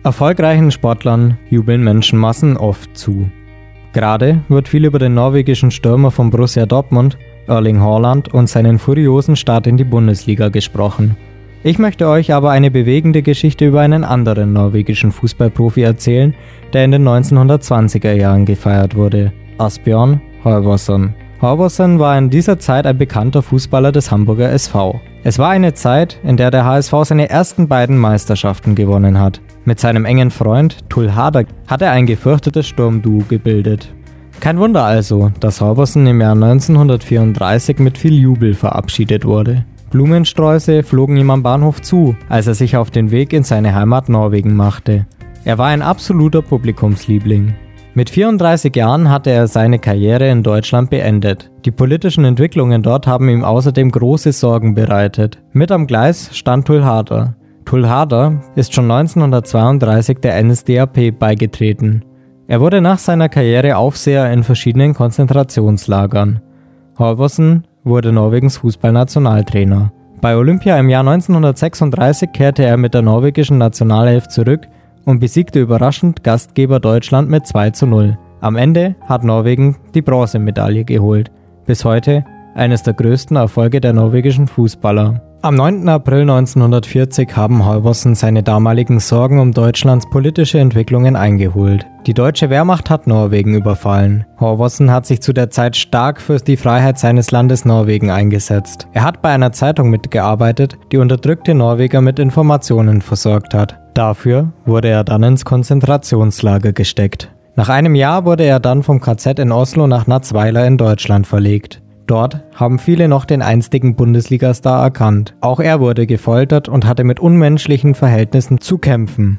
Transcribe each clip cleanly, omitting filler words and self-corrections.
Erfolgreichen Sportlern jubeln Menschenmassen oft zu. Gerade wird viel über den norwegischen Stürmer von Borussia Dortmund, Erling Haaland, und seinen furiosen Start in die Bundesliga gesprochen. Ich möchte euch aber eine bewegende Geschichte über einen anderen norwegischen Fußballprofi erzählen, der in den 1920er Jahren gefeiert wurde: Asbjørn Halvorsen. Halvorsen war in dieser Zeit ein bekannter Fußballer des Hamburger SV. Es war eine Zeit, in der der HSV seine ersten beiden Meisterschaften gewonnen hat. Mit seinem engen Freund Tull Harder hat er ein gefürchtetes Sturmduo gebildet. Kein Wunder also, dass Halvorsen im Jahr 1934 mit viel Jubel verabschiedet wurde. Blumensträuße flogen ihm am Bahnhof zu, als er sich auf den Weg in seine Heimat Norwegen machte. Er war ein absoluter Publikumsliebling. Mit 34 Jahren hatte er seine Karriere in Deutschland beendet. Die politischen Entwicklungen dort haben ihm außerdem große Sorgen bereitet. Mit am Gleis stand Tull Harder. Tull Harder ist schon 1932 der NSDAP beigetreten. Er wurde nach seiner Karriere Aufseher in verschiedenen Konzentrationslagern. Halvorsen wurde Norwegens Fußballnationaltrainer. Bei Olympia im Jahr 1936 kehrte er mit der norwegischen Nationalelf zurück und besiegte überraschend Gastgeber Deutschland mit 2:0. Am Ende hat Norwegen die Bronzemedaille geholt. Bis heute eines der größten Erfolge der norwegischen Fußballer. Am 9. April 1940 haben Halvorsen seine damaligen Sorgen um Deutschlands politische Entwicklungen eingeholt. Die deutsche Wehrmacht hat Norwegen überfallen. Halvorsen hat sich zu der Zeit stark für die Freiheit seines Landes Norwegen eingesetzt. Er hat bei einer Zeitung mitgearbeitet, die unterdrückte Norweger mit Informationen versorgt hat. Dafür wurde er dann ins Konzentrationslager gesteckt. Nach einem Jahr wurde er dann vom KZ in Oslo nach Natzweiler in Deutschland verlegt. Dort haben viele noch den einstigen Bundesligastar erkannt. Auch er wurde gefoltert und hatte mit unmenschlichen Verhältnissen zu kämpfen.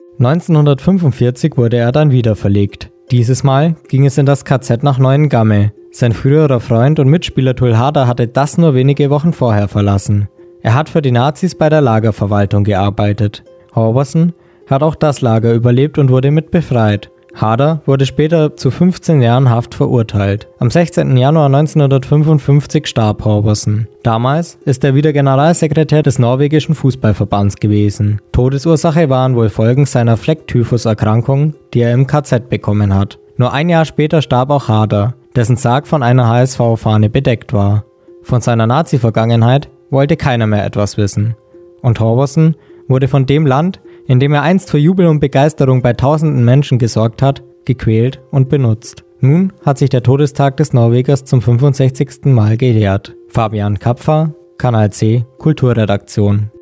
1945 wurde er dann wieder verlegt. Dieses Mal ging es in das KZ nach Neuengamme. Sein früherer Freund und Mitspieler Tull Harder hatte das nur wenige Wochen vorher verlassen. Er hat für die Nazis bei der Lagerverwaltung gearbeitet. Halvorsen hat auch das Lager überlebt und wurde mit befreit. Harder wurde später zu 15 Jahren Haft verurteilt. Am 16. Januar 1955 starb Halvorsen. Damals ist er wieder Generalsekretär des norwegischen Fußballverbands gewesen. Todesursache waren wohl Folgen seiner Flecktyphus-Erkrankung, die er im KZ bekommen hat. Nur ein Jahr später starb auch Harder, dessen Sarg von einer HSV-Fahne bedeckt war. Von seiner Nazi-Vergangenheit wollte keiner mehr etwas wissen. Und Halvorsen wurde von dem Land, in dem er einst für Jubel und Begeisterung bei tausenden Menschen gesorgt hat, gequält und benutzt. Nun hat sich der Todestag des Norwegers zum 65. Mal gejährt. Fabian Kapfer, Kanal C, Kulturredaktion.